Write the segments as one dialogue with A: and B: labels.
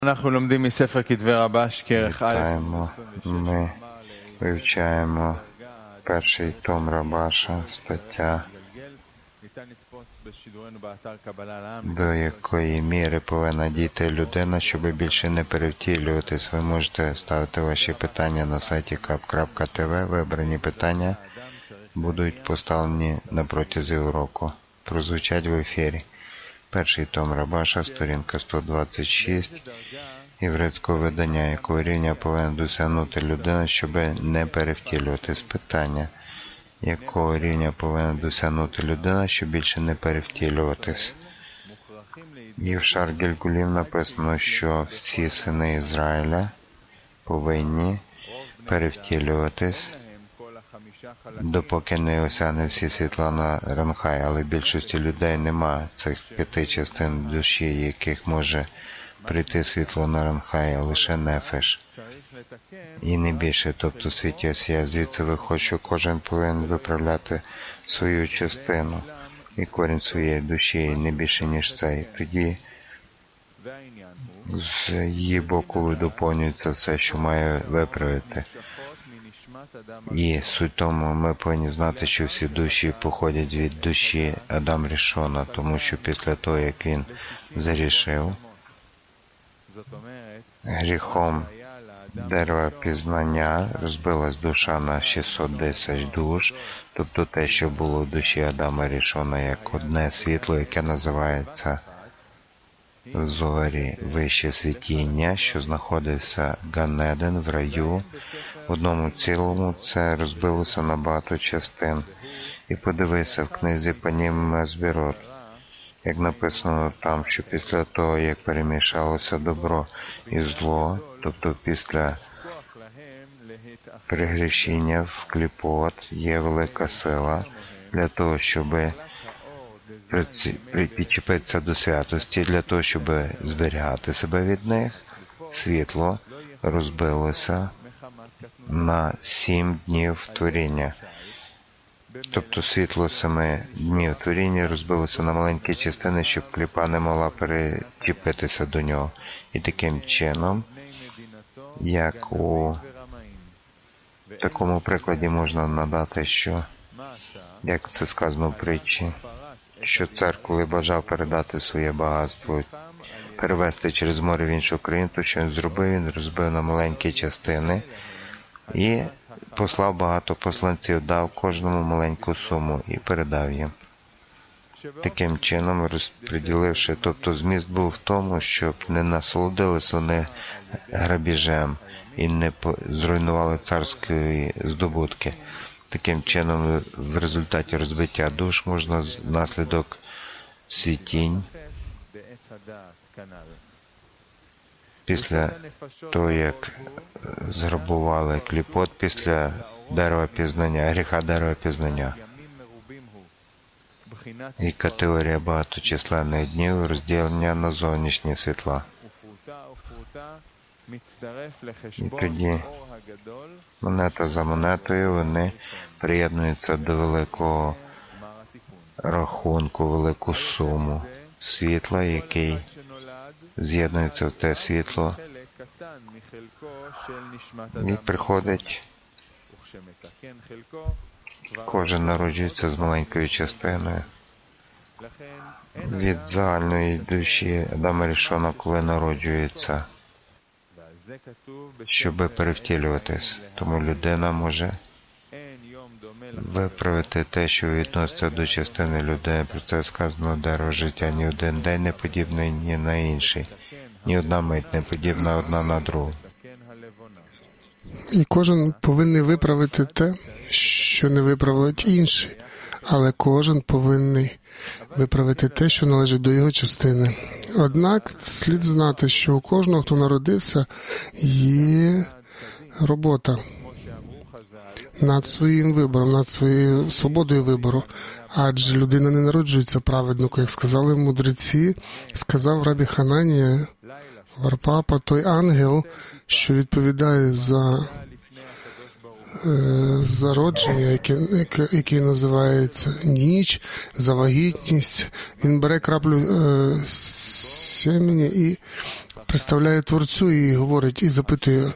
A: Вітаємо. Ми вивчаємо перший том Рабаша, стаття, до якої міри повинна дійти людина, щоб більше не перевтілюватись. Ви можете ставити ваші питання на сайті kap.tv. Вибрані питання будуть поставлені на протязі уроку. Прозвучать в ефірі. Перший том Рабаша, сторінка 126, єврейського видання, якого рівня повинна досягнути людина, щоб не перевтілюватись. Питання, якого рівня повинна досягнути людина, щоб більше не перевтілюватись. І в Шар Гілгулів написано, що всі сини Ізраїля повинні перевтілюватись, допоки не осягне всі світла на Ранхай, але більшості людей нема цих 5 частин душі, яких може прийти світло на Ранхай, а лише нефеш. І не більше, тобто світі Осія. Звідси виходить, що кожен повинен виправляти свою частину і корінь своєї душі, і не більше, ніж це. І тоді з її боку доповнюється все, що має виправити. І суть тому, ми повинні знати, що всі душі походять від душі Адам Рішона, тому що після того, як він зарішив гріхом дерева пізнання, розбилась душа на 610 душ, тобто те, що було в душі Адама Рішона, як одне світло, яке називається в Зорі вище світіння, що знаходився Ганеден в раю. В одному цілому це розбилося на багато частин. І подивися в книзі Панім Мезбірот, як написано там, що після того, як перемішалося добро і зло, тобто після пригрішення в кліпот, є велика сила для того, щоб підчепитися до святості, для того, щоб зберігати себе від них. Світло розбилося на 7 днів творіння. Тобто світло 7 днів творіння розбилося на маленькі частини, щоб кліпа не могла перечепитися до нього. І таким чином, як у такому прикладі можна надати, що, як це сказано в притчі, що цар, коли бажав передати своє багатство, перевести через море в іншу країну, то що він зробив? Він розбив на маленькі частини і послав багато посланців, дав кожному маленьку суму і передав їм. Таким чином розподіливши, тобто зміст був в тому, щоб не насолодились вони грабіжем і не зруйнували царські здобутки. Таким чином, в результаті розбиття душ можна внаслідок світінь, після того, як зграбували кліпот, після дерева пізнання, гріха дерева пізнання. І категорія багаточисленних днів розділення на зовнішні світла. І тоді монета за монетою вони приєднуються до великого рахунку, велику суму світла, який з'єднується в те світло і приходить, кожен народжується з маленькою частиною від загальної душі Адама Рішона, коли народжується, щоб перевтілюватись. Тому людина може виправити те, що відноситься до частини людини. Про це сказано дерево життя. Ні один день не подібний ні на інший. Ні одна мить не подібна одна на другу.
B: І кожен повинен виправити те, що не виправить інший. Але кожен повинен виправити те, що належить до його частини. Однак слід знати, що у кожного, хто народився, є робота над своїм вибором, над своєю свободою вибору. Адже людина не народжується праведником, як сказали мудреці, сказав Рабі Хананія Варпапа, той ангел, що відповідає за зародження, яке називається ніч, за вагітність. Він бере краплю семені і представляє Творцю і говорить, і запитує,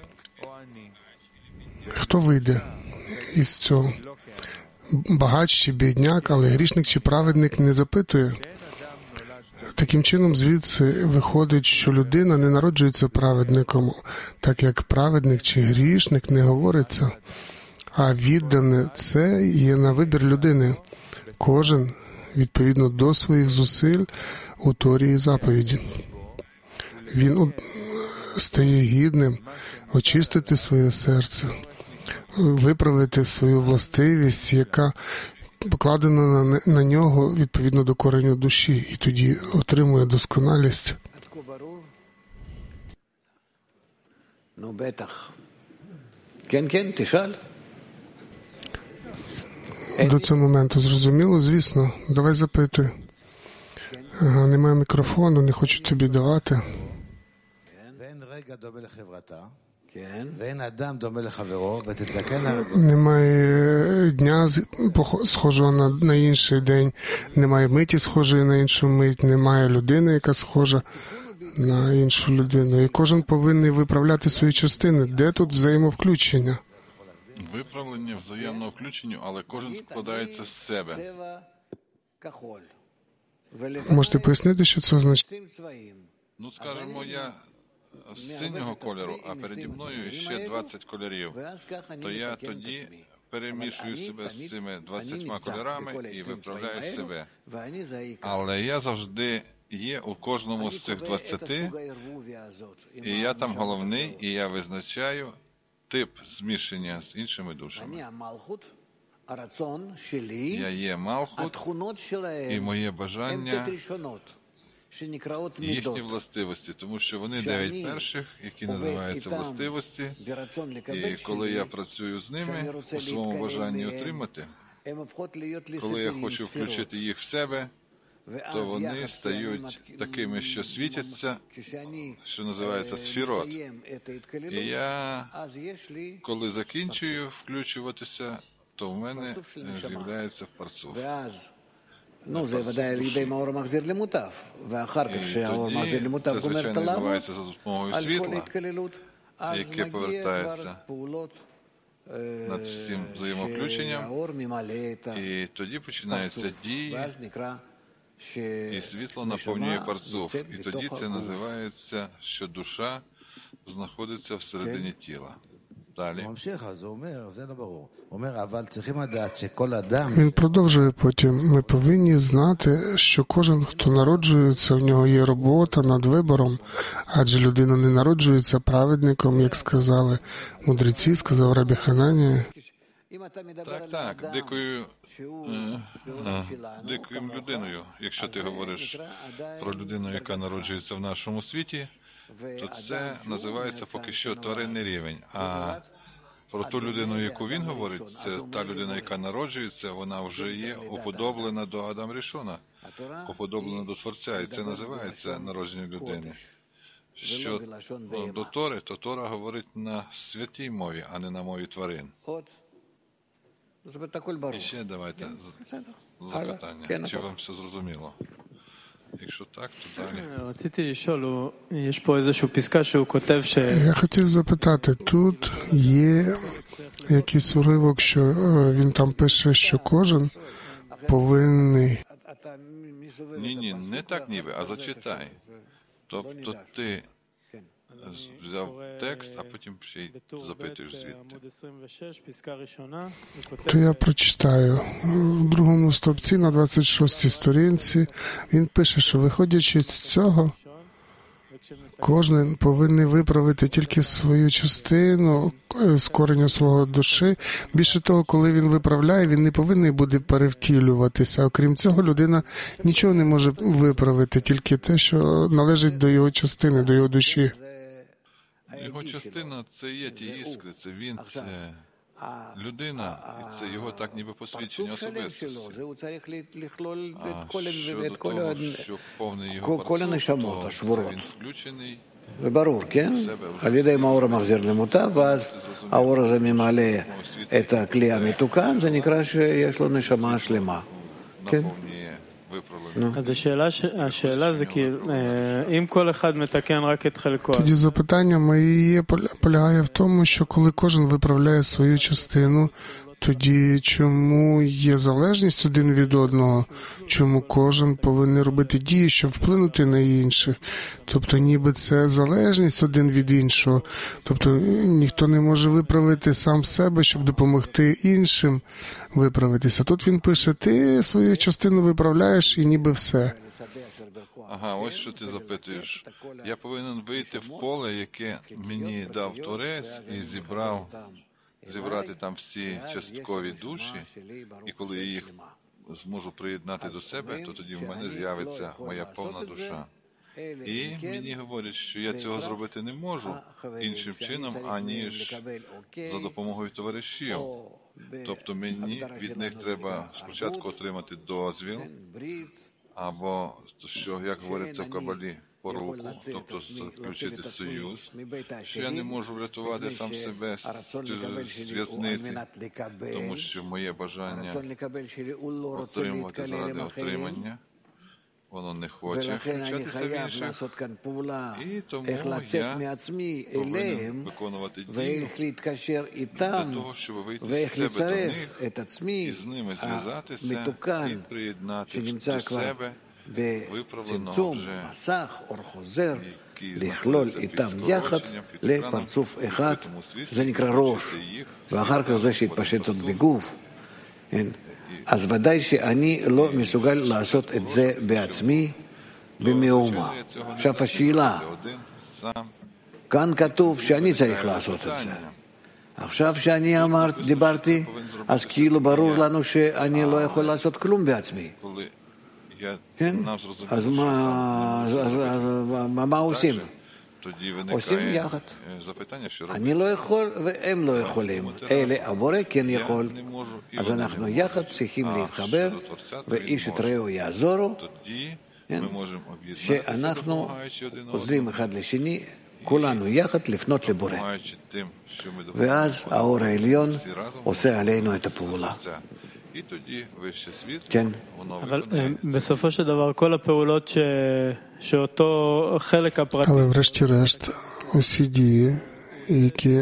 B: хто вийде із цього? Багач чи бідняк, але грішник чи праведник не запитує. Таким чином, звідси виходить, що людина не народжується праведником, так як праведник чи грішник не говориться, а віддане це є на вибір людини. Кожен, відповідно до своїх зусиль, у Торі і заповіді. Він стає гідним очистити своє серце, виправити свою властивість, яка покладена на нього відповідно до кореню душі, і тоді отримує досконалість. До цього моменту зрозуміло? Звісно. Давай запитуй. Ага, немає мікрофону, не хочу тобі давати. Немає дня схожого на інший день, немає миті схожої на іншу мить, немає людини, яка схожа на іншу людину. І кожен повинен виправляти свої частини. Де тут взаємовключення?
C: Виправлення взаємного включення, але кожен складається з себе.
B: Можете пояснити, що це означає?
C: Ну, скажімо, я з синього кольору, а переді мною ще 20 кольорів. То я тоді перемішую себе з цими 20 кольорами і виправляю себе. Але я завжди є у кожному з цих 20, і я там головний, і я визначаю тип змішання з іншими душами. Я є Малхут, і моє бажання їхні властивості, тому що вони 9 перших, які називаються властивості, і коли я працюю з ними у своєму бажанні отримати, коли я хочу включити їх в себе, то вони стають такими, що світяться, що називається сфірот. І я, коли закінчую включуватися, то в мене з'являється парцуф.
D: Ну, זה ודאי על ידי מאור המחזיר למוטב, ואחר כך כשהאור מחזיר למוטב גומר את הלעבוד, על כל התקללות, אז מגיע כבר פעולות
C: над всім взаємовключенням, і тоді починаються дії, і світло наповнює парцуф. І тоді це називається, що душа знаходиться всередині тіла. Далі.
B: Він продовжує потім. Ми повинні знати, що кожен, хто народжується, в нього є робота над вибором, адже людина не народжується праведником, як сказали мудреці, сказав Рабі Хананія.
C: Так, дикою людиною. Якщо ти говориш про людину, яка народжується в нашому світі, то це називається поки що тваринний рівень. А про ту людину, яку він говорить, це та людина, яка народжується, вона вже є уподоблена до Адама Рішона, уподоблена до Творця, і це називається народження людини. Що до Тори, то Тора говорить на святій мові, а не на мові тварин. І ще давайте запитання. Чи вам все зрозуміло? Якщо так, то далі.
B: Я хотів запитати, тут є якийсь уривок, що він там пише, що кожен повинний...
C: Ні, не так ніби, а зачитай. Тобто ти взяв текст, а потім ще й запитуєш звідти.
B: То я прочитаю. В другому стовпці на 26-й сторінці він пише, що виходячи з цього, кожен повинен виправити тільки свою частину з кореню свого душі. Більше того, коли він виправляє, він не повинен буде перевтілюватися. Окрім цього, людина нічого не може виправити, тільки те, що належить до його частини, до його душі.
C: Його частина – це є ті іскри, це він, це людина, і це його так ніби посвідчення особистості. А щодо того, що повний його парцуф, то він включений.
D: זה ברור, כן? על ידי מאור המחזיר למוטב, ואז האור הזה ממלא את הכלי המתוקן, זה נקרא שיש לו נשמה שלמה. כן?
E: אז השאלה זה כאילו, אם כל אחד מתקן רק את חלקו.
B: Тоді запитання моє полягає в тому, що коли кожен виправляє свою частину, тоді чому є залежність один від одного, чому кожен повинен робити дії, щоб вплинути на інших. Тобто ніби це залежність один від іншого. Тобто ніхто не може виправити сам себе, щоб допомогти іншим виправитися. Тут він пише, ти свою частину виправляєш і ніби все.
C: Ага, ось що ти запитуєш. Я повинен вийти в поле, яке мені дав Творець, і зібрати там всі часткові душі, і коли я їх зможу приєднати до себе, то тоді в мене з'явиться моя повна душа. І мені говорять, що я цього зробити не можу іншим чином, аніж за допомогою товаришів. Тобто мені від них треба спочатку отримати дозвіл, або, що, як говориться в Кабалі, поруку, тобто заключити союз, що я не можу врятувати сам себе з в'язниці, тому що моє бажання отримувати заради отримання, воно не хоче включатися в інших, і тому я повинен виконувати дію для того, щоб вийти з себе до них, і з ними зв'язатися, і приєднати до себе виправленого вже,
D: לכלול איתם יחד לפרצוף אחד, זה נקרא ראש, ואחר כך זה שהתפשט עוד בגוף. אז ודאי שאני לא מסוגל לעשות את זה בעצמי במאומה. עכשיו השאלה, כאן כתוב שאני צריך לעשות את זה. עכשיו שאני דיברתי, אז כאילו ברור לנו שאני לא יכול לעשות כלום בעצמי. כן? אז מה עושים? עושים יחד. אני לא יכול והם לא יכולים. אלה הבורא כן יכול. אז אנחנו יחד צריכים להתחבר, ואיש את רעהו יעזורו, שאנחנו עוזרים אחד לשני, כולנו יחד לפנות לבורא. ואז האור העליון עושה עלינו את הפעולה. כן.
E: אבל בסופו של דבר כל הפעולות שאותו חלק הפרטי.
B: Але врешті-решт усі дії, які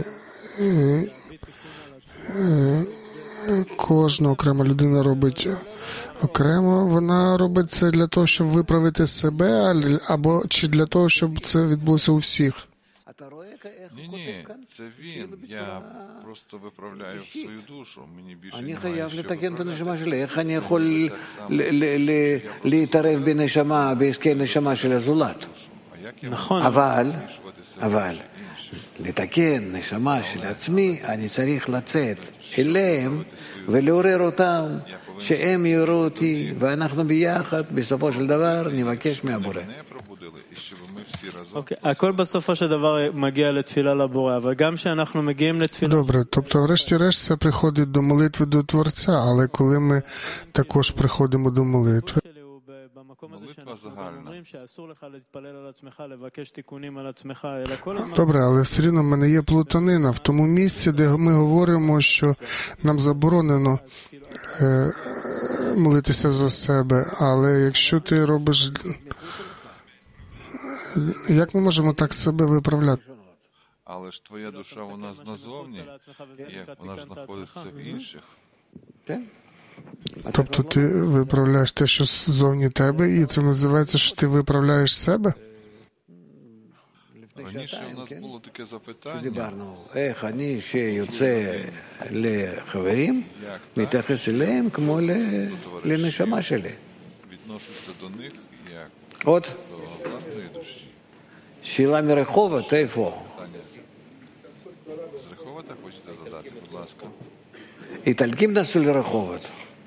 B: кожна окрема людина робить окремо, вона робить це для того, щоб виправити себе, або чи для того, щоб це відбулося у всіх?
C: Ні, це він. Я просто виправляю свою душу. Мені більше
D: אני חייב לתקן את הנשמה שלי. איך אני יכול להתערב בנשמה, בעסקי נשמה של הזולת?
E: נכון.
D: אבל לתקן נשמה של עצמי, אני צריך לצאת אליהם ולעורר אותם, שהם יראו אותי, ואנחנו ביחד, בסופו של דבר, נבקש מהבורא.
E: אוקיי, הכל בסופו של דבר מגיע לתפילה לבורא, אבל גם שאנחנו מגיעים לתפילה...
B: Добре, тобто врешті-решт це приходить до молитви до Творця, але коли ми також приходимо до молитви, добре, але все рівно в мене є плутанина в тому місці, де ми говоримо, що нам заборонено молитися за себе, але якщо ти робиш... Як ми можемо так себе виправляти?
C: Але ж твоя душа у нас назовні, як вона ж знаходиться в інших.
B: Тобто ти виправляєш те, що ззовні тебе, і це називається, що ти виправляєш себе?
C: Раніше у нас було таке запитання.
D: דיברנו, איך אני שיוצא לחברים, מתייחס אליהם כמו לנשמה שלי.
C: Відношуся до них як
D: עוד?
C: до власної душі.
D: שאלה מרחובות, איפה?
C: З Риховата хочете задати, будь לаска.
D: איטלקים נסעו לרחובות.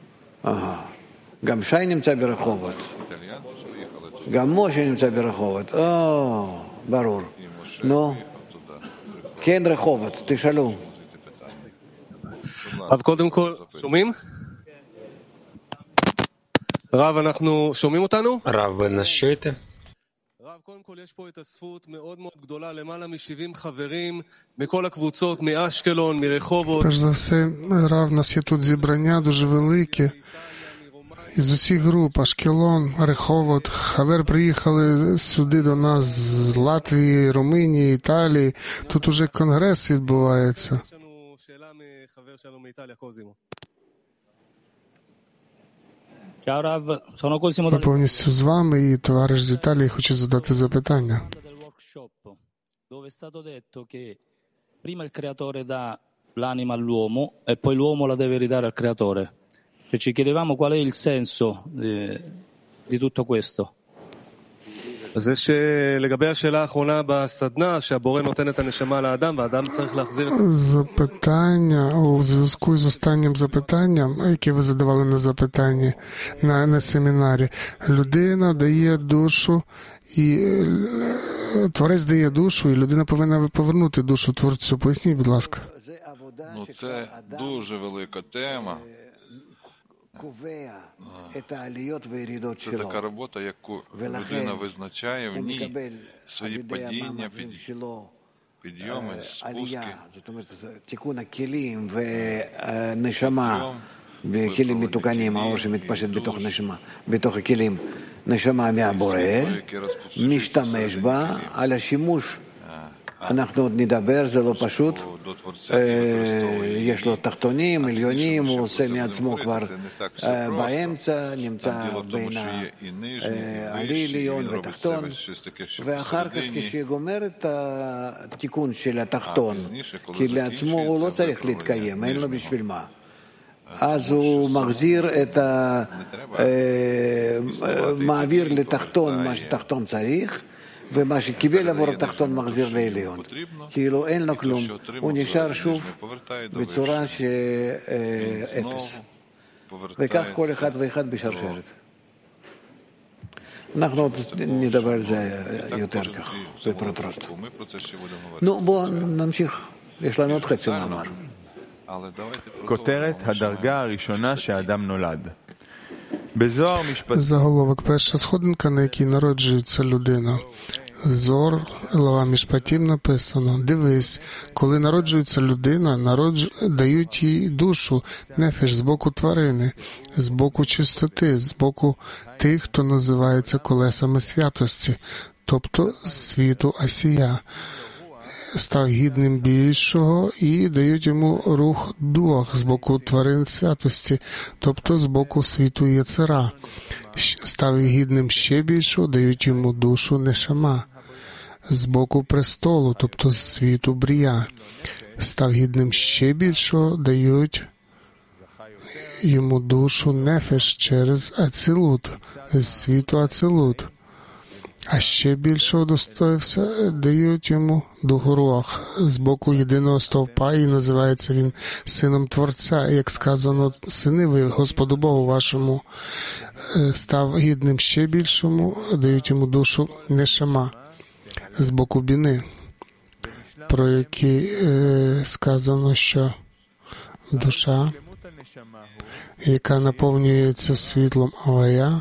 D: גם שי נמצא ברחובות.
C: Італіянці поїхали туди,
D: גם משה נמצא ברחובות. ברור.
C: і Моше
D: נו,
C: поїхав туди.
D: כן רחובות, תשאלו.
F: רב, קודם כל, שומעים? רב, אנחנו שומעים אותנו?
G: רב, ви нас чуєте?
F: רב, קודם כל יש פה התאספות מאוד מאוד גדולה, למעלה מ-70 חברים מכל הקבוצות, מאשקלון, מרחובות.
B: Перш за все, Рав, в нас є тут зібрання дуже велике із усіх груп, Ашкелон, Реховот, Хавер приїхали сюди до нас з Латвії, Румунії, Італії. Тут уже конгрес відбувається. Ми повністю з вами, і товариш з Італії хоче задати запитання.
G: Dove è stato detto che prima il creatore dà l'anima all'uomo e poi l'uomo la deve ridare al creatore. E ci chiedevamo qual è il senso di tutto questo.
F: אז יש לגבי השאלה האחרונה בסדנה, שהבורא נותן את הנשמה לאדם, והאדם צריך להחזיר את...
B: Запитання у зв'язку з останнім запитанням, яке ви задавали на запитанні на семінарі. Людина дає душу, і Творець дає душу, і людина повинна повернути душу Творцю. Поясніть, будь ласка.
C: Ну, це дуже велика тема. Це така робота, яку людина визначає в ній свої падіння, підйоми, спуски.
D: בכלים מתוקנים, האור שמתפשט בתוך הכלים, נשמה מהבורא, משתמש בה, על השימוש אנחנו עוד נדבר, זה לא פשוט, יש לו תחתונים, עליונים, הוא עושה מעצמו כבר באמצע, נמצא בין העליון ותחתון, ואחר כך כשגומר את התיקון של התחתון, כי לעצמו הוא לא צריך להתקיים, אין לו בשביל מה. אז הוא מחזיר את מעביר לתחתון מה שתחתון צריך, ומה שקיבל עבור התחתון מחזיר לעליון. כאילו אין לו כלום, הוא נשאר שוב בצורה שאפס. וכך כל אחד ואחד בשרשרת. אנחנו עוד נדבר על זה יותר כך, בפרוטרוט. נו, בואו נמשיך, יש לנו עוד חצי מאמר.
H: כותרת הדרגה הראשונה שהאדם נולד. בזוהר משפט...
B: Заголовок, перша сходинка, на якій народжується людина. Зор, глава Мішпатів написано: дивись, коли народжується людина, дають їй душу, нефеш, з боку тварини, з боку чистоти, з боку тих, хто називається колесами святості, тобто світу Асія. Став гідним більшого і дають йому рух дуах з боку тварин святості, тобто з боку світу Єцера. Став гідним ще більшого, дають йому душу нешама з боку престолу, тобто з світу Брія. Став гідним ще більшого, дають йому душу нефеш через Ацилут, з світу Ацилут. А ще більше удостоївся, дають йому духу Руах з боку єдиного стовпа, і називається він сином Творця, як сказано, сини ви Господу Богу вашому. Став гідним ще більшому, дають йому душу нешама з боку Біни, про який сказано, що душа, яка наповнюється світлом Авая,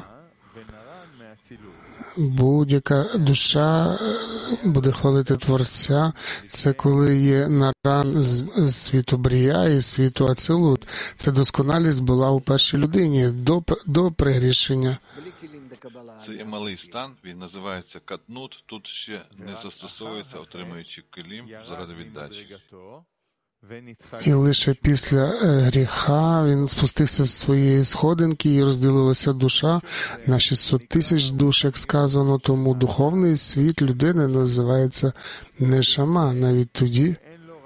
B: будь-яка душа буде хвалити Творця. Це коли є наран з світу Брія і світу Ацилут. Це досконалість була у першій людині до пригрішення.
C: Це є малий стан, він називається катнут, тут ще не застосовується, отримуючи килим заради віддачі.
B: І лише після гріха він спустився з своєї сходинки і розділилася душа на 600 тисяч душ, як сказано, тому духовний світ людини називається нешама, навіть тоді,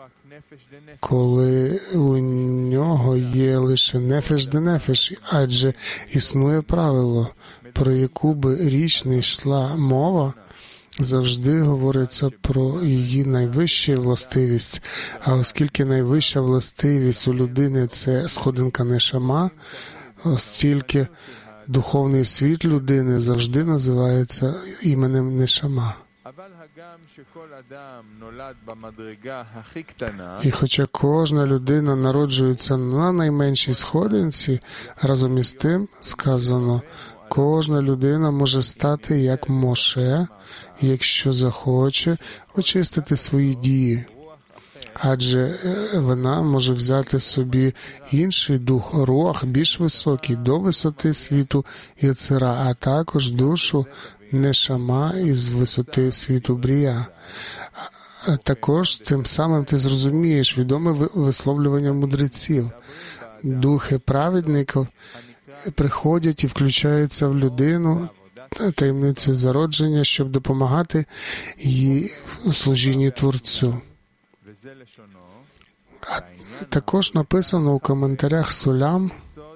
B: коли у нього є лише нефеш де нефеш, адже існує правило, про яку би річ не йшла мова, завжди говориться про її найвищу властивість. А оскільки найвища властивість у людини – це сходинка нешама, оскільки духовний світ людини завжди називається іменем нешама. І хоча кожна людина народжується на найменшій сходинці, разом із тим сказано, кожна людина може стати як Моше, якщо захоче очистити свої дії. адже вона може взяти собі інший дух, руах, більш високий, до висоти світу Єцира, а також душу нешама із висоти світу Брія. Також цим самим ти зрозумієш відоме висловлювання мудреців. Духи праведників приходять і включаються в людину таємницею зародження, щоб допомагати їй у служінні Творцю. А також написано у коментарях Сулям,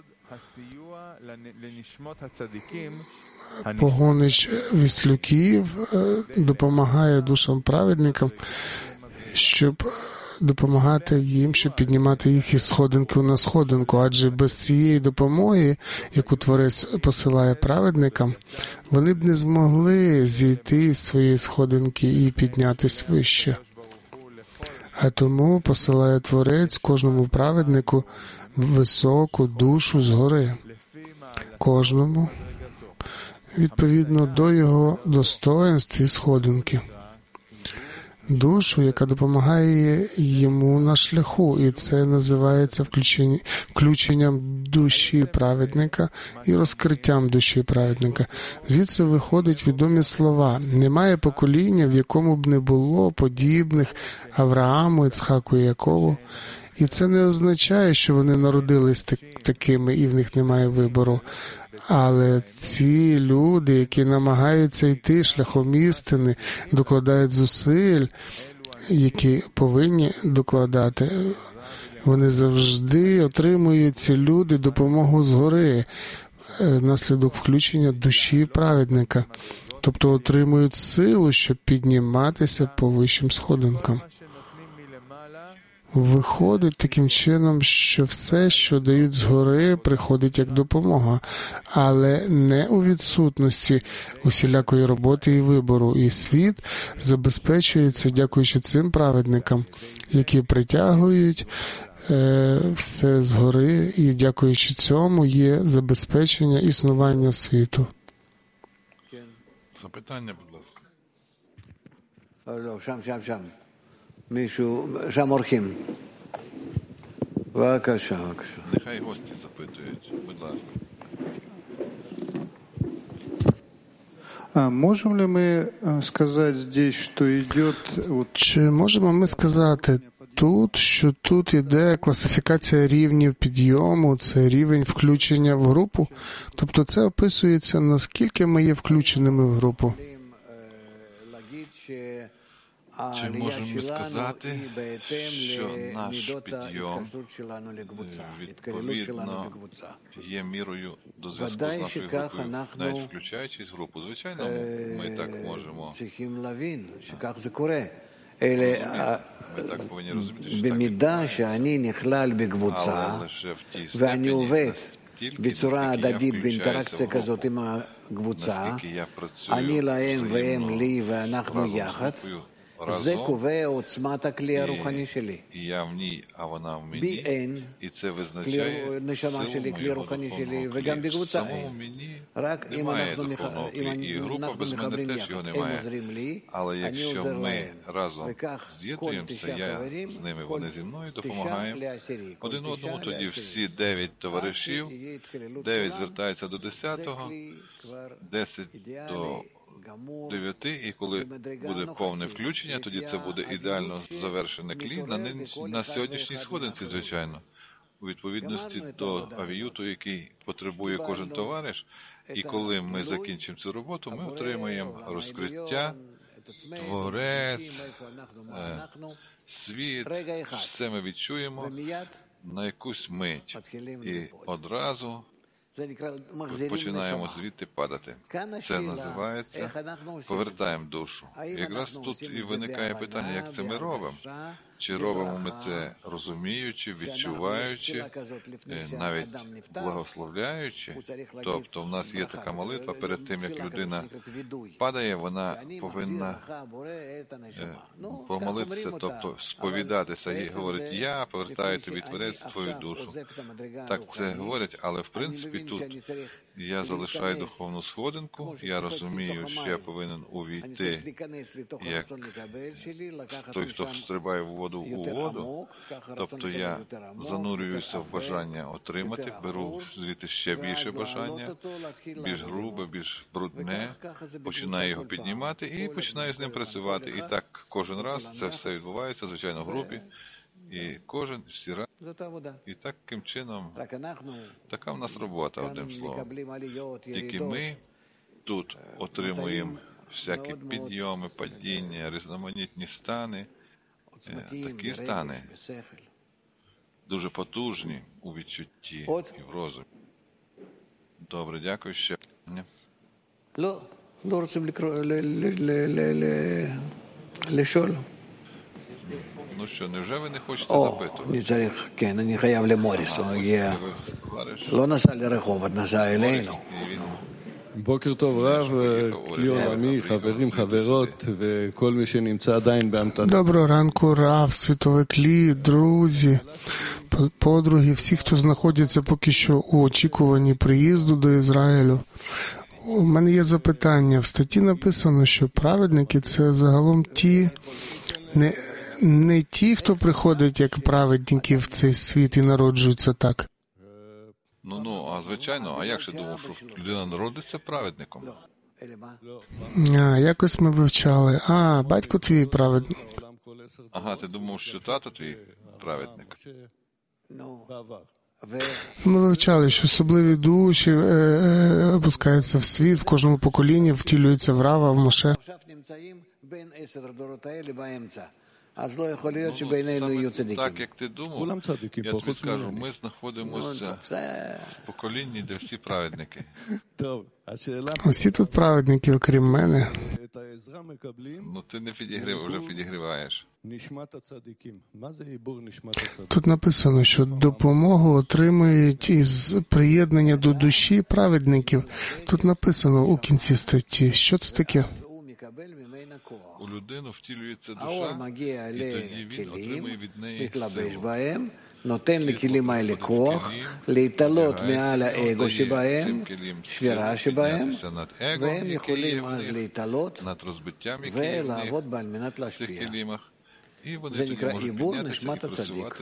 B: Погонич Віслюків допомагає душам праведникам, щоб допомагати їм, щоб піднімати їх із сходинки на сходинку, адже без цієї допомоги, яку Творець посилає праведникам, вони б не змогли зійти з своєї сходинки і піднятись вище. А тому посилає Творець кожному праведнику високу душу згори. Кожному відповідно до його достоїнств і сходинки. Душу, яка допомагає йому на шляху, і це називається включенням душі праведника і розкриттям душі праведника. Звідси виходять відомі слова. Немає покоління, в якому б не було подібних Аврааму, Іцхаку і Якову. І це не означає, що вони народились такими і в них немає вибору. Але ці люди, які намагаються йти шляхом істини, докладають зусиль, які повинні докладати, вони завжди отримують, ці люди, допомогу згори, внаслідок включення душі праведника. Тобто отримують силу, щоб підніматися по вищим сходинкам. Виходить таким чином, що все, що дають згори, приходить як допомога, але не у відсутності усілякої роботи і вибору. І світ забезпечується, дякуючи цим праведникам, які притягують все згори, і дякуючи цьому є забезпечення існування світу.
C: Запитання, будь ласка.
D: שם. מישהו, שם אורחים. בבקשה.
C: Нехай гості запитують, будь ласка.
I: Можем ли мы сказать здесь, что идет...
B: Чи можемо ми сказати тут, що тут іде класифікація рівнів підйому, це рівень включення в групу? Тобто це описується, наскільки ми є включеними в групу?
C: Чи можемо ми сказати, що наш підйом, відповідно, є мірою до зв'язку з нашою групою, навіть включаючись в групу? Звичайно, ми так можемо. Ми так повинні розуміти, що так, але лише в тій степені,
D: בצורה הדדית באינטראקציה כזאת עם הקבוצה, אני להם והם לי ואנחנו יחד, זה קובע עוצמת הכלי הרוחני שלי. בי אין נשמה שלי, כלי רוחני שלי, וגם בקבוצה אין. רק אם אנחנו מחברים יחד, הם עוזרים לי, אני עוזר להם. וכך כל 9 חברים, כל 9 לעשירי.
C: Один одному тоді всі 9 товаришів, 9 звертаються до 10-го, 10 до 9, і коли буде повне включення, тоді це буде ідеально завершене клі на сьогоднішній сходинці, звичайно, у відповідності до авіюту, який потребує кожен товариш. І коли ми закінчимо цю роботу, ми отримаємо розкриття, творець, світ, все ми відчуємо на якусь мить. І одразу починаємо звідти падати. Це називається повертаємо душу. Якраз тут і виникає питання, як це ми робимо. Чи робимо ми це розуміючи, відчуваючи, навіть благословляючи? Тобто в нас є така молитва, перед тим, як людина падає, вона повинна помолитися, тобто сповідатися і говорить, я повертаю тобі, Творець, твою душу. Так це говорять, але в принципі тут я залишаю духовну сходинку, я розумію, що я повинен увійти, як той, хто стрибає в воду воду у воду, тобто я занурююся в бажання отримати, беру звідти ще більше бажання, більш грубе, більш брудне, починаю його піднімати і починаю з ним працювати. І так кожен раз це все відбувається, звичайно, в групі. І кожен, всі раз. І таким чином, така в нас робота, одним словом. Тільки ми тут отримуємо всякі підйоми, падіння, різноманітні стани, такі стани, дуже потужні у відчутті і в розумі. Добре, дякую ще. Ну що, невже ви не хочете запитувати?
D: אני חייב למוריס, הוא הגיע, לא נסע לרחובות, נסע אלינו.
F: בוקר טוב רב, כלי עולמי, חברים, חברות וכל מי שנמצא עדיין בהמתנה.
B: Доброго ранку, Рав, світовий клі, друзі, подруги, всі, хто знаходяться поки що у очікуванні приїзду до Ізраїлю. У мене є запитання. В статті написано, що праведники – це загалом ті, не ті, хто приходить як праведники в цей світ і народжуються так.
C: А звичайно, а як же думав, що людина народиться праведником?
B: Якось ми вивчали. Батько твій праведник.
C: Ага, ти думав, що тато твій праведник?
B: Ми вивчали, що особливі душі опускаються в світ, в кожному поколінні втілюються в Рава, в Моше.
C: Так, як ти думав, я тобі скажу, ми знаходимося в поколінні, де всі праведники.
B: Усі тут праведники, окрім мене.
C: Ти не вже підігріваєш.
B: Тут написано, що допомогу отримують із приєднання до душі праведників. Тут написано у кінці статті. Що це таке?
C: У людину втілюється душа, і тоді він отримує від неї силу.
D: נותן לכלים האלה כוח להתעלות מעל האגו שבהם, שבירה שבהם, והם יכולים אז להתעלות ולעבוד על מנת להשפיע. זה נקרא עיבור נשמת הצדיק.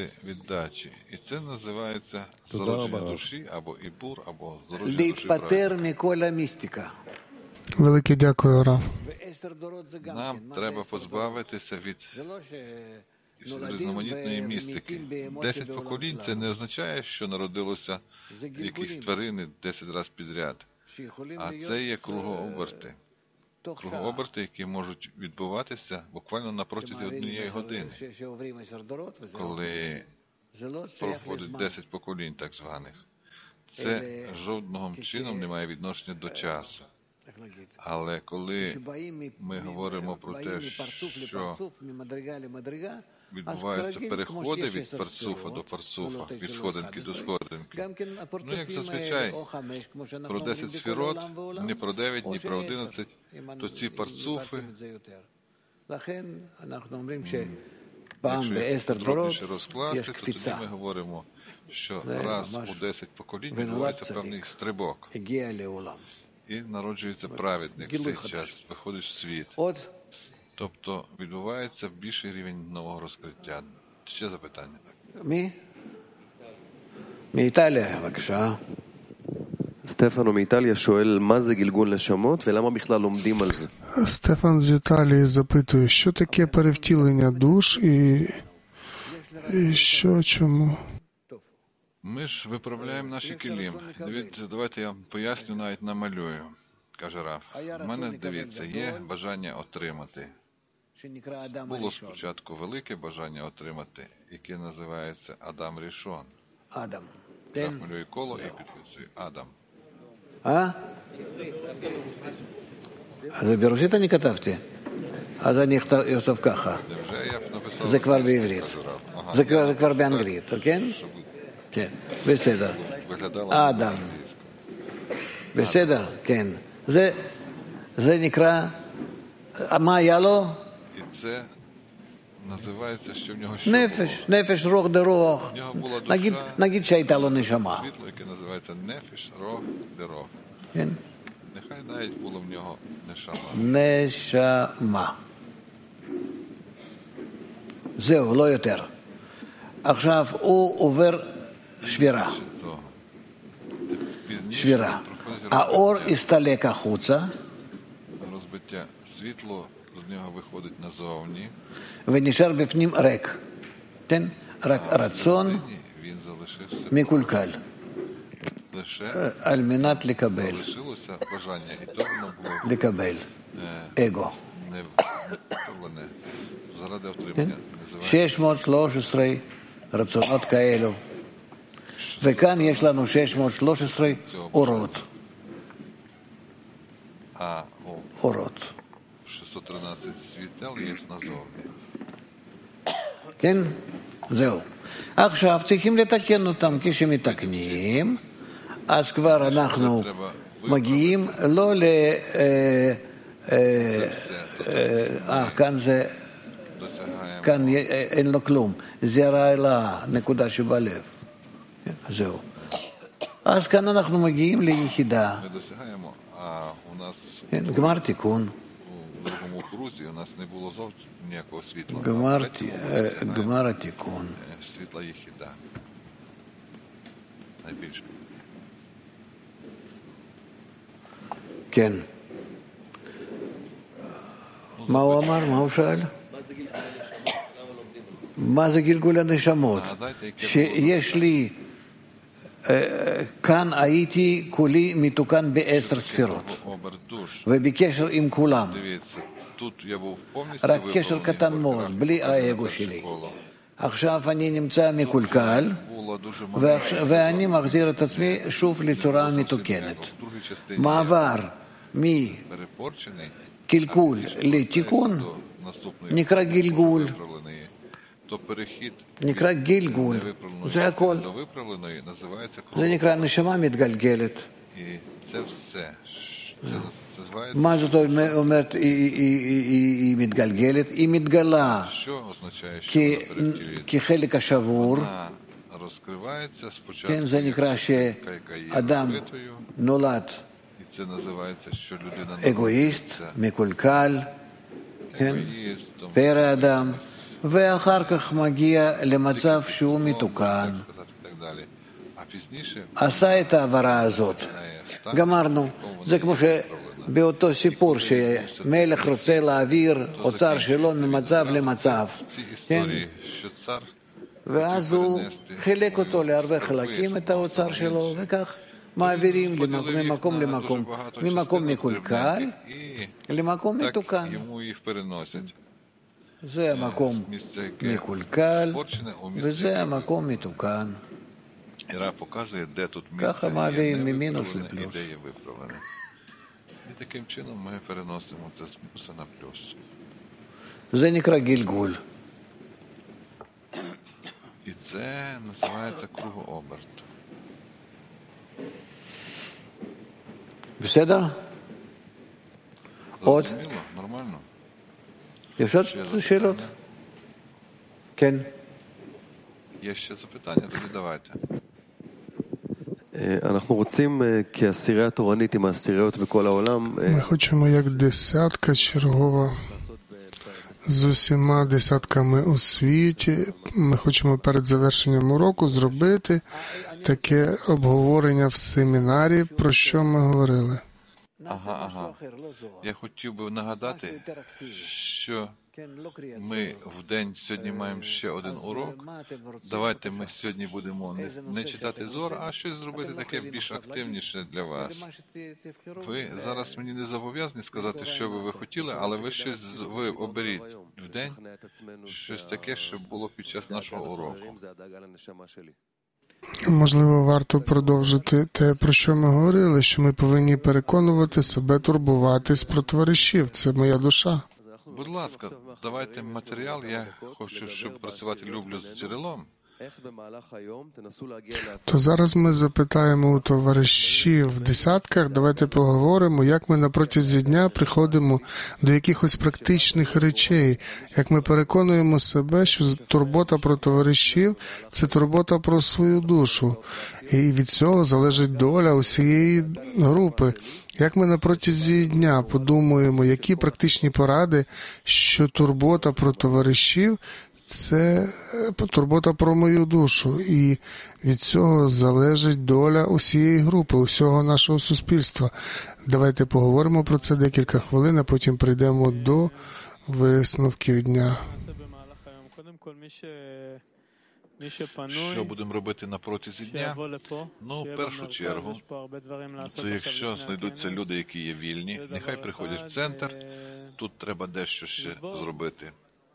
D: להתפטר מכל המיסטיקה.
B: Велике дякую, Рав.
C: Нам треба позбавитися від різноманітної містики. 10 поколінь – це не означає, що народилося якісь тварини 10 разів підряд. А це є кругооберти. Кругооберти, які можуть відбуватися буквально на протязі 1 години. Коли проходить 10 поколінь так званих. Це жодним чином не має відношення до часу. Але коли ми говоримо про те, що відбуваються переходи від парцуфа до парцуфа, від сходинки до сходинки, як зазвичай, про 10 сферот, не про 9, ні про 11, то ці парцуфи, якщо трохи розкласти, то тоді ми говоримо, що раз у 10 поколінь відбувається певний стрибок. І народжується праведник в цей час, виходить в світ. Тобто відбувається більший рівень нового розкриття. Ще запитання?
D: מאיטליה, בבקשה.
J: סטפנו מאיטליה שואל מה זה גלגול נשמות ולמה בכלל לומדים על זה.
B: Стефан з Італії запитує, що таке перевтілення душ і що, чому?
C: Ми ж виправляємо наші килим. Давайте я поясню, навіть намалюю, каже Раф. У мене, дивіться, є бажання отримати. Було спочатку велике бажання отримати, яке називається Адам Рішон.
D: Адам.
C: Раф малює коло і підписує Адам.
D: אז ברוסית אני כתבתי. אז אני אכתוב ככה. זה כבר בעברית. זה כבר באנגלית, כן? כן, בסדר. אדם. בסדר, כן. זה נקרא, מה היה לו?
C: זה називається, що в нього
D: נפש, רוח דרוח. נגיד שהייתה לו נשמה.
C: світло, яке називається нефіш, рох, дерох.
D: כן.
C: Нехай навіть було в нього нешама.
D: נשמה. זהו, לא יותר. עכשיו הוא עובר שבירה. שבירה. האור הסתלק החוצה, ונשאר בפנים ריק. כן? רק רצון מקולקל. על מנת לקבל. לקבל. אגו. 613 רצונות כאלו. וכאן יש לנו 613 אורות. אורות. כן? זהו. עכשיו צריכים לתקן אותם. כשמתקנים, אז כבר אנחנו מגיעים לא כאן זה, כאן אין לו כלום. זה רעילה, נקודה שבלב. זהו. אז כאן אנחנו מגיעים ליחידה. גמר תיקון. גמר התיקון. כן. מה הוא אמר? מה הוא שאל? מה זה גלגול הנשמות? שיש לי, כאן הייתי כולי מתוקן ב10 ספירות, ובקשר עם כולם. רק קשר קטן מאוד, בלי האגו שלי. עכשיו אני נמצא מקולקל, ואני מחזיר את עצמי שוב לצורה מתוקנת. מעבר מקלקול לתיקון נקרא גלגול. נקרא גלגול. זה הכל. זה נקרא נשמה מתגלגלת. מה זאת אומרת היא מתגלגלת? היא מתגלה כחלק השבור. כן, זה נקרא שאדם נולד אגואיסט, מקולקל, כן, פרא אדם, ואחר כך מגיע למצב שהוא מתוקן. עשה את העברה הזאת. גמרנו. זה כמו שבאותו סיפור שמלך רוצה להעביר אוצר שלו ממצב למצב. כן? ואז הוא חילק אותו להרבה חלקים, את האוצר שלו, וכך מעבירים ממקום למקום. ממקום מקולקל למקום מתוקן. זה המקום מקולקל, וזה המקום מתוקן. ככה מעבירים ממינוס לפלוס. זה נקרא גלגול. בסדר? עוד? יש עוד שאלות? כן.
C: יש запитання, тоді давайте.
J: אנחנו רוצים כעשירייה תורנית עם העשיריות בכל העולם.
B: Ми хочемо як десятка чергова з усіма десятками у світі. Ми хочемо перед завершенням уроку зробити таке обговорення в семінарі, про що ми говорили.
C: Ага. Я хотів би нагадати, що ми в день сьогодні маємо ще один урок. Давайте ми сьогодні будемо не читати Зор, а щось зробити таке більш активніше для вас. Ви зараз мені не зобов'язані сказати, що ви хотіли, але ви оберіть в день щось таке, що було під час нашого уроку.
B: Можливо, варто продовжити те, про що ми говорили, що ми повинні переконувати себе турбуватись про товаришів. Це моя душа.
C: Будь ласка, давайте матеріал. Я хочу, щоб працювати люблю з джерелом.
B: То зараз ми запитаємо у товаришів в десятках, давайте поговоримо, як ми на протязі дня приходимо до якихось практичних речей, як ми переконуємо себе, що турбота про товаришів – це турбота про свою душу. І від цього залежить доля усієї групи. Як ми на протязі дня подумаємо, які практичні поради, що турбота про товаришів – Це турбота про мою душу, і від цього залежить доля усієї групи, усього нашого суспільства. Давайте поговоримо про це декілька хвилин, а потім прийдемо до висновків дня.
C: Що будемо робити на протязі дня? Ну, в першу чергу, це якщо знайдуться люди, які є вільні, нехай приходять в центр, тут треба дещо ще зробити.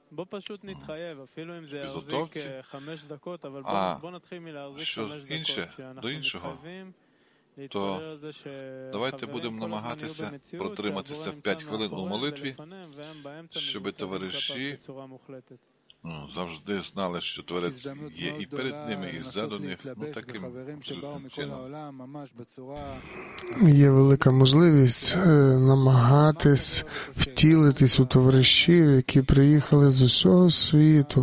C: Підготовці. А що інше, до іншого, то давайте будемо намагатися протриматися в 5 хвилин у молитві, щоб товариші завжди знали, що Творець є і перед ними, і ззаду них, таким чином.
B: Є велика можливість намагатись втілитись у товаришів, які приїхали з усього світу,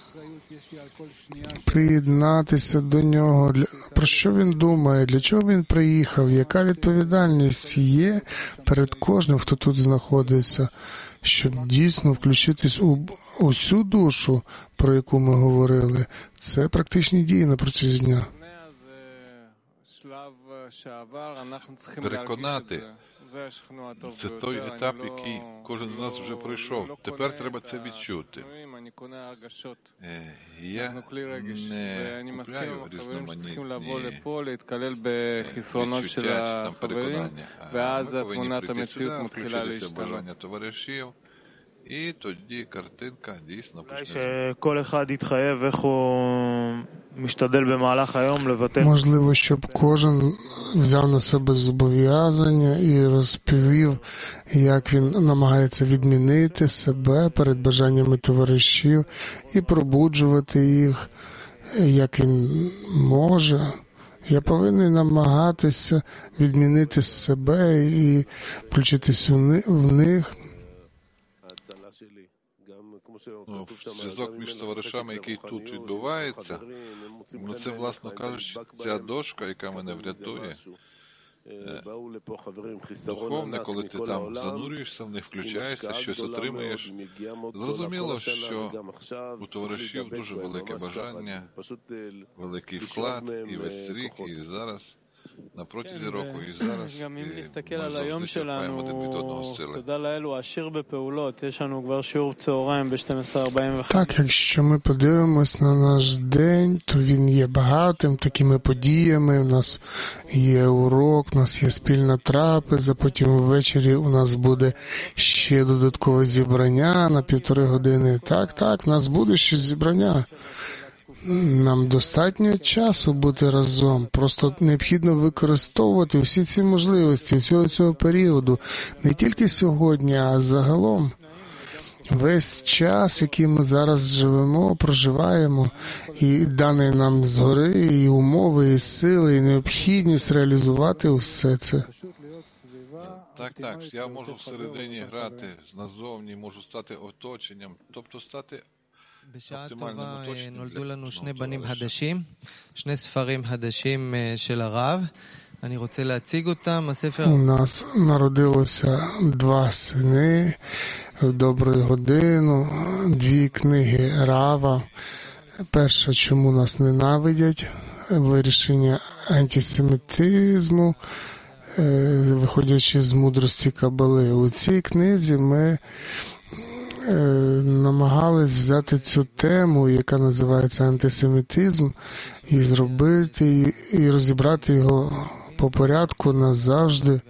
B: приєднатися до нього. Про що він думає, для чого він приїхав, яка відповідальність є перед кожним, хто тут знаходиться, щоб дійсно включитись у усю душу, про яку ми говорили. Це практичні дії на протязі дня.
C: Переконати – це той етап, який кожен з нас вже пройшов. Тепер треба це відчути. Я не купляю різноманітні відчуття чи там переконання, а ми повинні прийти сюди, включитися в бажання товаришів, і тоді картинка дійсно почне.
B: Можливо, щоб кожен взяв на себе зобов'язання і розповів, як він намагається відмінити себе перед бажаннями товаришів і пробуджувати їх, як він може. Я повинен намагатися відмінити себе і включитись в них.
C: Зв'язок між товаришами, який тут відбувається, це, власно кажучи, ця дошка, яка мене врятує. Духовне, коли ти там занурюєшся в них, включаєшся, щось отримуєш. Зрозуміло, що у товаришів дуже велике бажання, великий вклад, і весь рік, і зараз, на протязі року, і зараз, і ми завжди черпаємо один від одного сили.
B: Так, якщо ми подивимось на наш день, то він є багатим такими подіями. У нас є урок, у нас є спільна трапеза, потім ввечері у нас буде ще додаткове зібрання на 1,5 години. Так, в нас буде ще зібрання. Нам достатньо часу бути разом. Просто необхідно використовувати всі ці можливості всього цього періоду. Не тільки сьогодні, а загалом. Весь час, який ми зараз живемо, проживаємо, і дані нам згори, і умови, і сили, і необхідність реалізувати усе це.
C: Так, я можу всередині грати, назовні можу стати оточенням, тобто стати
K: בשעה טובה נולדו לנו 2 בנים חדשים, 2 ספרים חדשים של הרב. אני רוצה להציג אותם. הספר...
B: У нас народилося 2 сини в добру годину, 2 книги Рава. Перша, чому нас ненавидять, вирішення антисемітизму, виходячи з мудрості Кабали. У цій книзі ми намагались взяти цю тему, яка називається антисемітизм, і зробити, і розібрати його по порядку назавжди,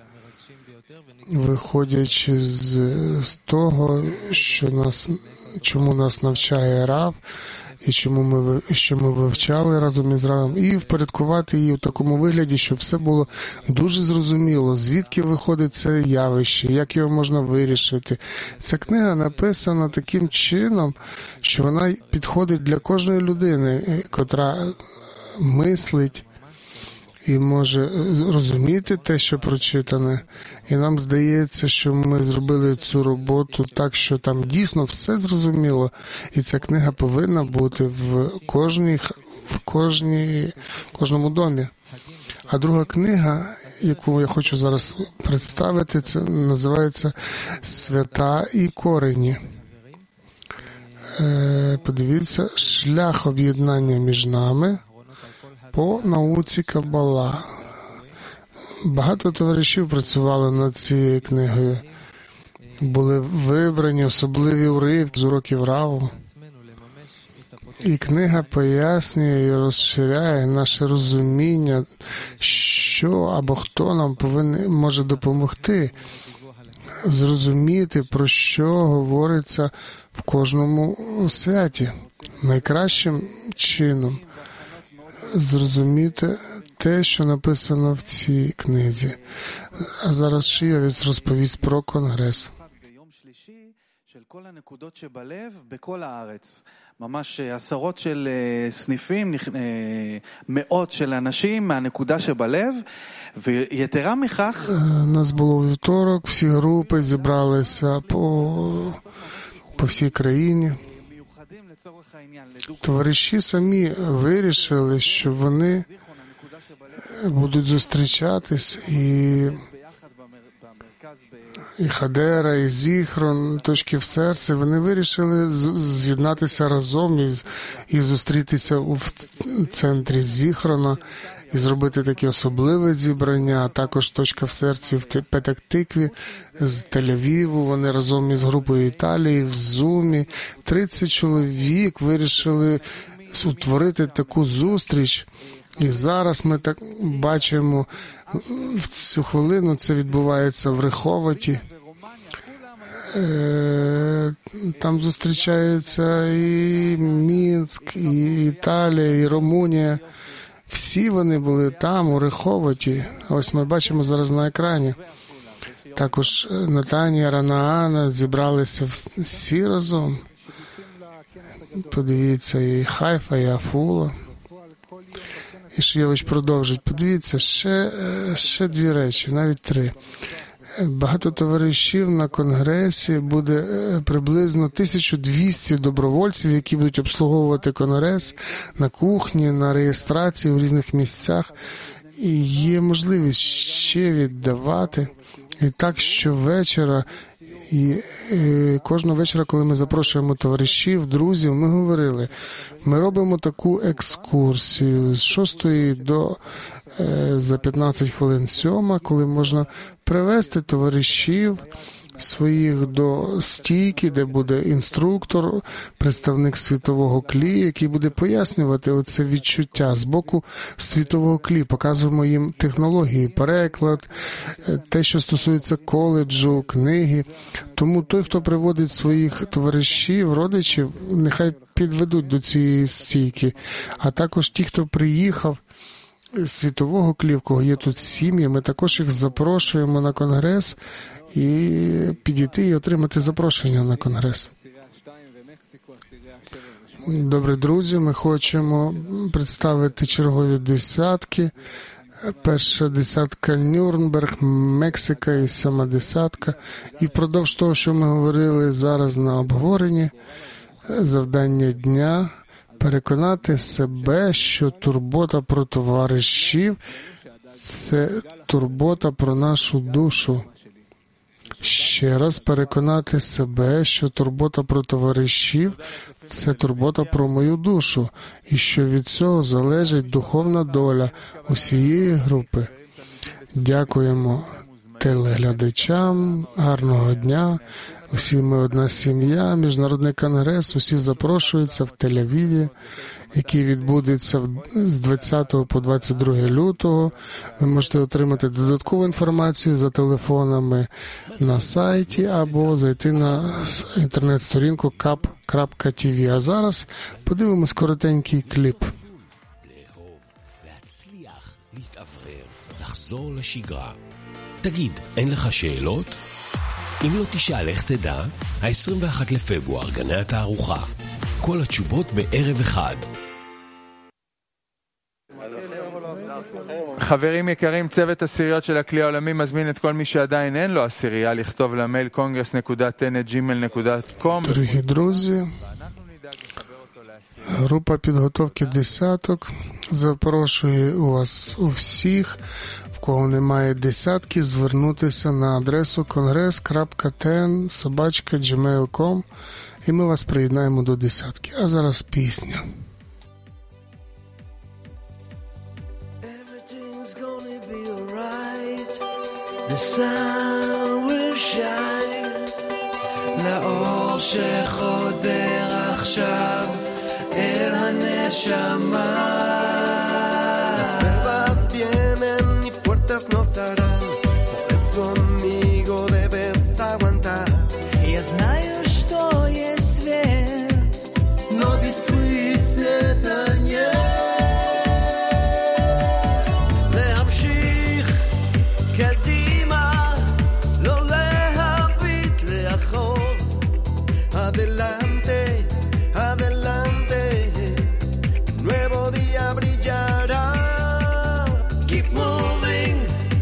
B: виходячи з того, чому нас навчає Рав, і що ми вивчали разом із Равом, і впорядкувати її в такому вигляді, щоб все було дуже зрозуміло, звідки виходить це явище, як його можна вирішити. Ця книга написана таким чином, що вона підходить для кожної людини, котра мислить і може розуміти те, що прочитане. І нам здається, що ми зробили цю роботу так, що там дійсно все зрозуміло. І ця книга повинна бути в кожному домі. А друга книга, яку я хочу зараз представити, це називається «Свята і корені». подивіться, шлях об'єднання між нами по науці Кабала. Багато товаришів працювали над цією книгою. Були вибрані особливі уривки з уроків Раву. І книга пояснює і розширяє наше розуміння, що або хто нам може допомогти зрозуміти, про що говориться в кожному святі. Найкращим чином зрозуміти те, що написано в цій книзі. А зараз Шийовець розповість про конгрес.
L: ממש עשרות של סניפים, מאות של אנשים מהנקודה שבלב, ויתרה מכך...
B: Нас було вівторок, всі групи зібралися по всій країні. Товариші самі вирішили, що вони будуть зустрічатись і Хадера, і Зіхрон, точки в серці, вони вирішили з'єднатися разом і зустрітися в центрі Зіхрона і зробити таке особливе зібрання, а також точка в серці в Петах-Тикві з Тель-Авіву. Вони разом із групою Італії в Зумі. 30 чоловік вирішили утворити таку зустріч. І зараз ми так бачимо, в цю хвилину це відбувається в Риховаті. Там зустрічаються і Мінськ, і Італія, і Румунія. Всі вони були там, у Риховаті. Ось ми бачимо зараз на екрані. Також Натанія, Ранаана зібралися всі разом. Подивіться, і Хайфа, і Афула. І Шийович продовжить. Подивіться, ще дві речі, навіть три. Багато товаришів на конгресі, буде приблизно 1200 добровольців, які будуть обслуговувати конгрес на кухні, на реєстрації у різних місцях. І є можливість ще віддавати. І так щовечора, і кожного вечора, коли ми запрошуємо товаришів, друзів, ми говорили, ми робимо таку екскурсію з 6 до за 15 хвилин 7, коли можна привезти товаришів своїх до стійки, де буде інструктор, представник світового клі, який буде пояснювати оце відчуття з боку світового клі. Показуємо їм технології, переклад, те, що стосується коледжу, книги. Тому той, хто приводить своїх товаришів, родичів, нехай підведуть до цієї стійки. А також ті, хто приїхав з світового клі, в кого є тут сім'ї, ми також їх запрошуємо на конгрес і підійти і отримати запрошення на конгрес. Добре, друзі, ми хочемо представити чергові десятки. Перша десятка Нюрнберг, Мексика і 7-ма десятка. І впродовж того, що ми говорили зараз на обговоренні, завдання дня – переконати себе, що турбота про товаришів – це турбота про нашу душу. Ще раз переконати себе, що турбота про товаришів – це турбота про мою душу, і що від цього залежить духовна доля усієї групи. Дякуємо телеглядачам, гарного дня. Усі ми одна сім'я, Міжнародний конгрес, усі запрошуються в Тель-Авіві, який відбудеться з 20 по 22 лютого. Ви можете отримати додаткову інформацію за телефонами на сайті або зайти на інтернет-сторінку kap.tv. А зараз подивимось коротенький кліп.
M: תגיד, אין לך שאלות? אם לא תשאל איך תדע, ה-21 לפברואר, גני התערוכה. כל התשובות בערב אחד.
H: חברים יקרים, צוות עשיריות של הכלי העולמי מזמין את כל מי שעדיין אין לו עשירייה לכתוב למייל congress.ten@gmail.com.
B: Дорогі друзі, група підготовки десяток запрошує у вас у всіх, в кого немає десятки, звернутися на адресу kongres.ten@gmail.com і ми вас приєднаємо до десятки. А зараз пісня.
N: The sun will shine לאור שחודר עכשיו אל הנשמה
O: Las pruebas vienen y fuertes nos harán por eso amigo debes aguantar
N: Я знаю, что есть свет
O: но без твоей света нет
N: להמשיך קדימה לא להביט לאחור
O: Adelante, adelante, nuevo día brillará.
N: Keep moving,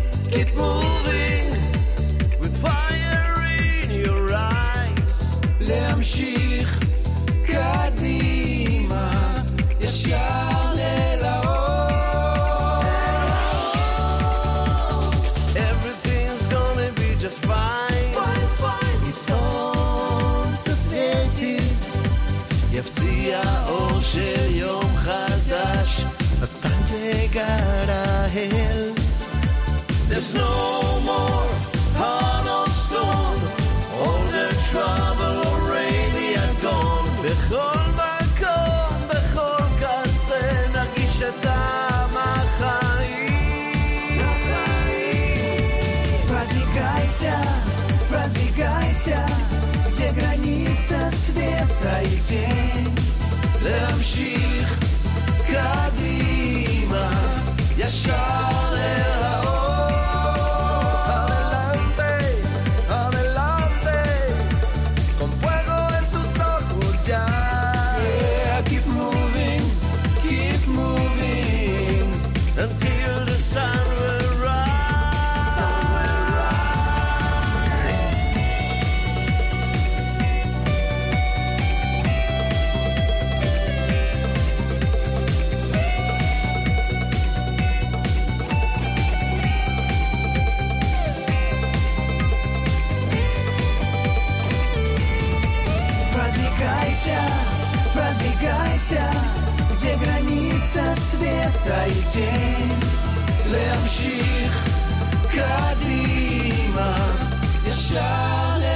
N: with fire in your eyes. להמשיך קדימה, ישר אל האור.
O: Everything's gonna be just fine.
N: כי סונצה סייתי, יפציע אור של יום חדש.
O: Hasta llegar a él.
N: There's no more heart of stone. All the trouble already had gone.
O: בכל מקום, בכל קצה, נרגיש את טעם החיים.
N: Продвигайся, где граница света и тень. להמשיך קדימה, ישר אל האור.
O: Adelante, adelante, con fuego en tus ojos ya.
N: Yeah, keep moving, until the sun will rise. Продвигайся, где граница света и тень. להמשיך קדימה, ישר